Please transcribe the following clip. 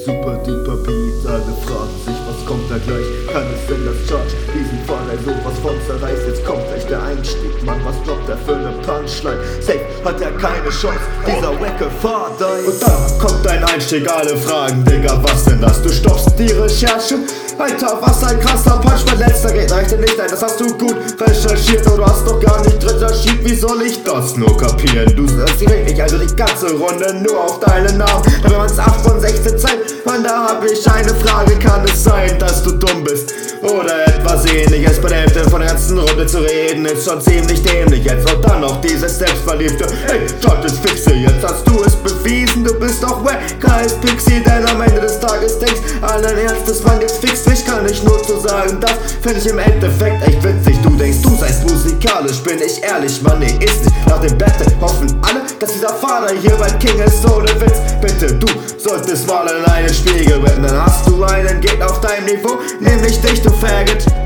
super duper Beat. Alle fragen sich, was kommt da gleich? Kann es denn das Charge diesen Fall sowas von zerreißt? Jetzt kommt gleich der Einstieg, Mann, was droppt er für ne Punchline? Safe hat er keine Chance, dieser wacke Vater. Und dann kommt dein Einstieg, alle fragen, Digga, was denn das? Du stoppst die Recherche? Alter, was ein krasser Punch, mein letzter geht reicht dir nicht ein, das hast du gut recherchiert, oder hast doch gar nicht recherchiert, wie soll ich das nur kapieren? Du hörst die nicht, also die ganze Runde nur auf deinen Namen, da wenn man's 8 von 16 zeigt, Mann, da hab ich eine Frage, kann es sein, dass du dumm bist? Oder etwas ähnliches, bei der Hälfte von der ganzen Runde zu reden, ist schon ziemlich dämlich jetzt, und dann noch dieses Selbstverliebte, hey, Gott ist fixe, jetzt hast du es bewiesen, du bist doch wack als Pixie, denn am Ende des Tages denkst allen Ernstes, Mann, jetzt fix dich, kann ich nur zu sagen, das find ich im Endeffekt echt witzig. Du denkst, du seist musikalisch, bin ich ehrlich, Mann, nee, ist nicht. Nach dem Battle hoffen alle, dass dieser Vater hier bald King ist, ohne Witz. Bitte, du solltest mal in einen Spiegel rappen, dann hast du einen Gegner auf deinem Niveau, nämlich dich, du Faggot.